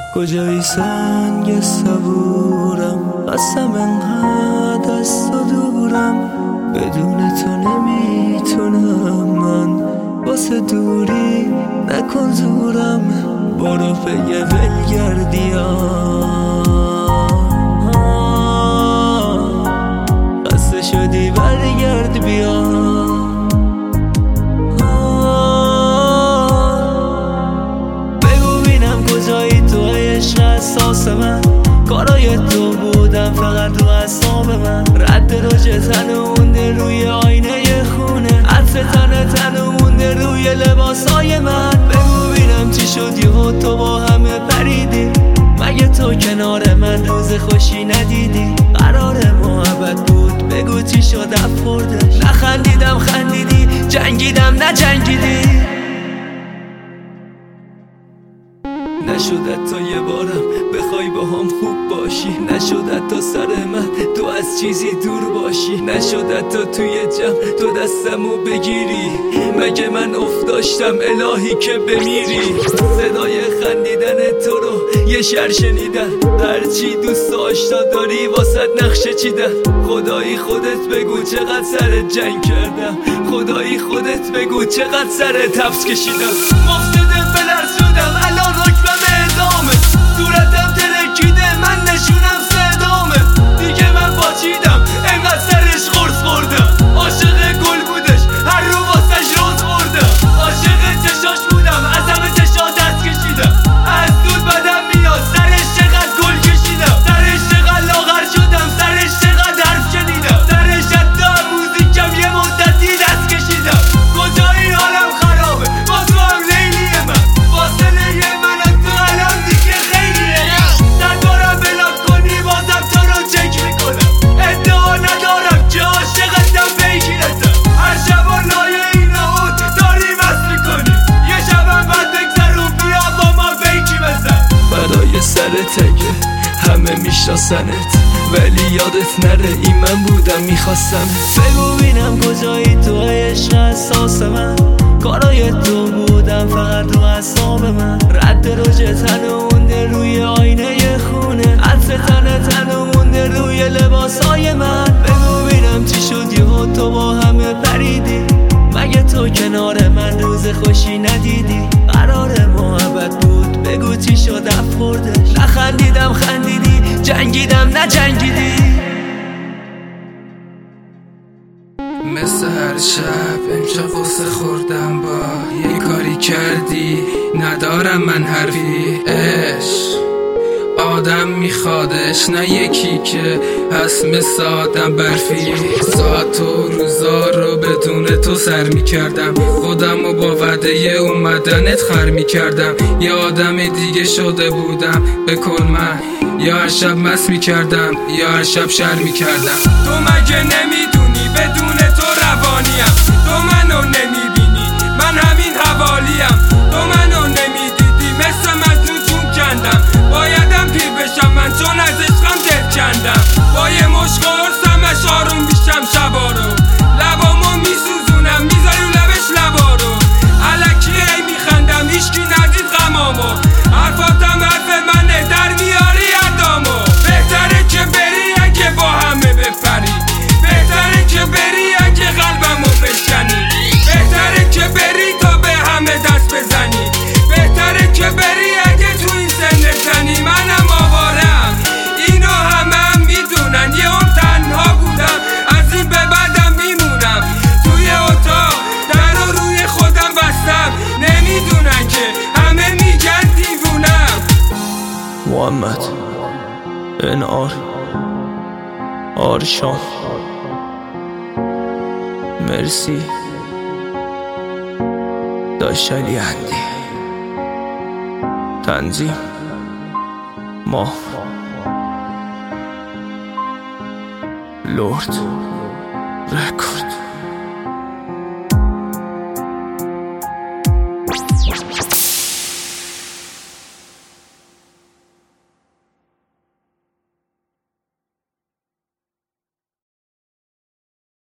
کجایی سنگ صبورم، قسم انقدر از تو دورم، بدون تو نمیتونم من، واسه دوری نکن زورم، برو پی ولگردی خسته شدی برگرد بیا. بگو بینم کجایی تو عشق اساس من، کارای تو بودم فقط رو اعصاب من، رد رژ تنمونده روی آینه خونه، عطر تنمونده روی لباسای من. بگو بینم چی شد یهو تو با همه پریدی، مگه تو کنار من روز خوشی ندیدی؟ قرار محبت بود بگو چی شد افوردش، نخندیدم خندیدی، جنگیدم نجنگیدی. نشد تا یه بارم بخوای با هم خوب باشی، نشد تا سر من تو از چیزی دور باشی، نشد تا توی جمع تو دستمو بگیری، مگه من افتاشتم الهی که بمیری؟ صدای خندیدن تو رو یه شر شنیدن، هرچی دوست آشنا داری واسد نقشه چیدن. خدایی خودت بگو چقدر سر جنگ کردم، خدایی خودت بگو چقدر سر تفس کشیدم. مفسد فلر شدم الان رکبم اعدامه، صورتم ترکیده من نشونم صدامه، دیگه من باچیدم انقدر سرش قرص خوردم، عاشق گل بودش هر رو واسش روز بردم، عاشق چشاش بودم از همه چشا دست کشیدم، از دود بدم میاد سرش چقدر گل کشیدم، سرش چقدر لاغر شدم، سرش چقدر حرف شنیدم، سرش حتی موزیکم یه مدتی دست کشیدم. کجایی حالم خرابه با تو هم لیلی من، فاصله من از تو الان دیگه خیلیه، ندارم بلاک کنی بازم تو رو چک میکنم، ادعا ندارم که عاشقتم بگیرتم، هر شب و لایه این اون داری مست میکنی، یه شبم بعد بگذرون بیا با ما بیکی بزن. بدای سرت اگه همه میشناسنت ولی یادت نره این من بودم میخواستم. بگو بینم کجایی تو عشق اساس من، کارای تو بودم فقط رو اعصاب من، رد رژ تنمونده روی آینه خونه، عطر تنمونده روی لباسای من. بگو بینم چی شد یهو تو با همه پریدی، مگه تو کنار من روز خوشی ندیدی؟ قرار محبت بود بگو چی شد افوردش، نخندیدم خندیدی، جنگیدم نجنگیدی. مثل هر شب امشب غصه خوردم با یه کاری کردی، ندارم من حرفی، عشق آدم میخوادش نه یکی که هست مثل آدم برفی. ساعت و روزا رو بدون تو سر میکردم، خودم و با وعده اومدنت خر میکردم، یه آدم دیگه شده بودم بکن من، یا هر شب مست میکردم یا هر شب شر میکردم. تو مگه نمیدونی بدون تو روانیم، تو منو نمیبینی من همین حوالیم، تو منو نمیدیدی مثل مجنون جون کندم، بایدم پیر بشم من چون از عشقم دل کندم، با یه مشت قرصمش آروم میشم شبا رو، لبامو میسوزونم میذاری لبش لبا رو، الکی ای میخندم هیچکی ندید غمامو، حرفاتم حرف منه در میاری ادامو، بهتره که بری اگه با همه بپری، بهتره که بری اگه قلبمو بشکنی، بهتره که بری تا به همه دست بزنی، بهتره که بری اگه تو این سن زنی. منم آوارم اینو همه میدونن، یه اون تنها بودم از این به بعدم میمونم، توی اتاق در رو روی خودم بستم، نمیدونن که همه میگن دیوونم. محمد انعار آرشان مرسی داشلی اندی تنظیم ما لورد رکورد.